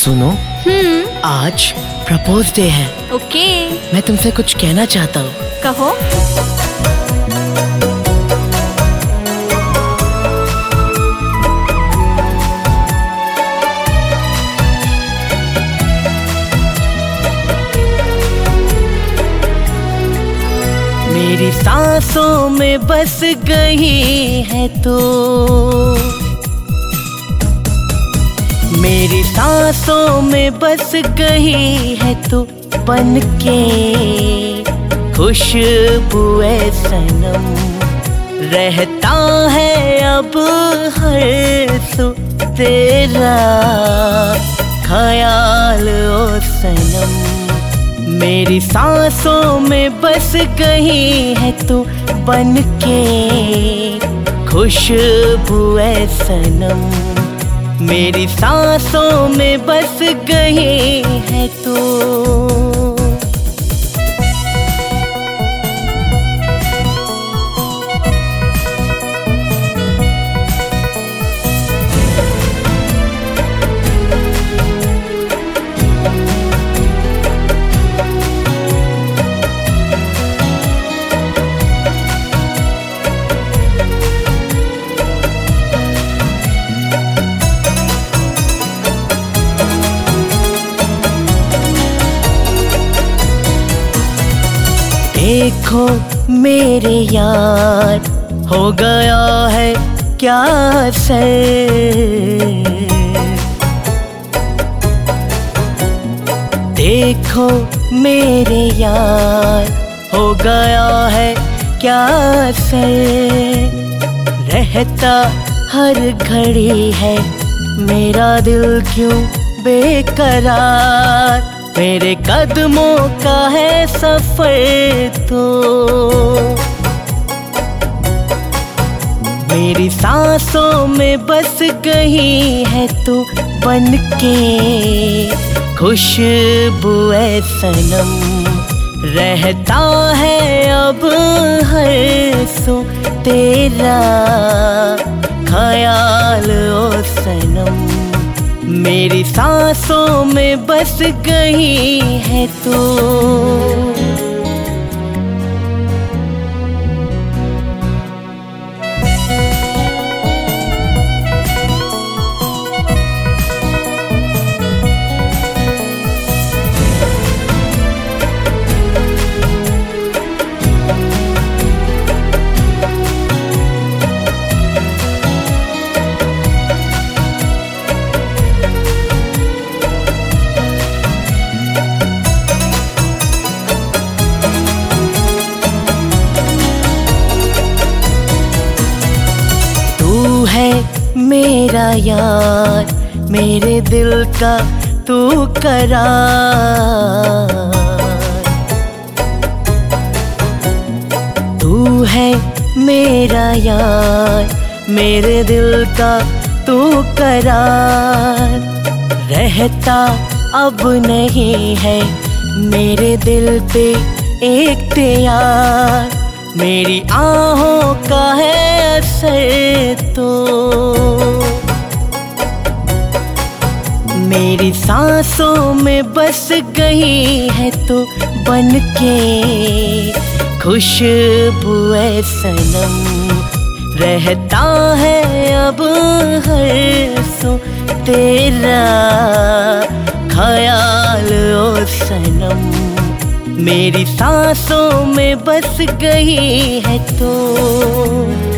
सुनो, आज propose day है। ओके, मैं तुमसे कुछ कहना चाहता हूँ। कहो। मेरी सांसों में बस गई है तो, मेरी सांसों में बस गई है तो, बन के खुशबू सनम रहता है अब हर सो तेरा ख्याल ओ सनम। मेरी सांसों में बस गई है तो, बन के खुशबू सनम। मेरी सांसों में बस गई है तो। देखो मेरे यार, हो गया है क्या असर। देखो मेरे यार, हो गया है क्या असर। रहता हर घड़ी है मेरा दिल क्यों बेकरार। मेरे कदमों का है सफर तो, मेरी सांसों में बस गई है तो, बन के खुशबू सनम रहता है अब हर सो तेरा ख्याल ओ सनम। मेरी सांसों में बस गई है तो। है मेरा यार, मेरे दिल का तू करार। तू है मेरा यार, मेरे दिल का तू करार। रहता अब नहीं है मेरे दिल पे इख्तियार। मेरी आहों का है असर तो, मेरी सांसों में बस गई है तो, बन के खुशबू सनम रहता है अब हर सो तेरा ख्याल ओ सनम। मेरी सांसों में बस गई है तो।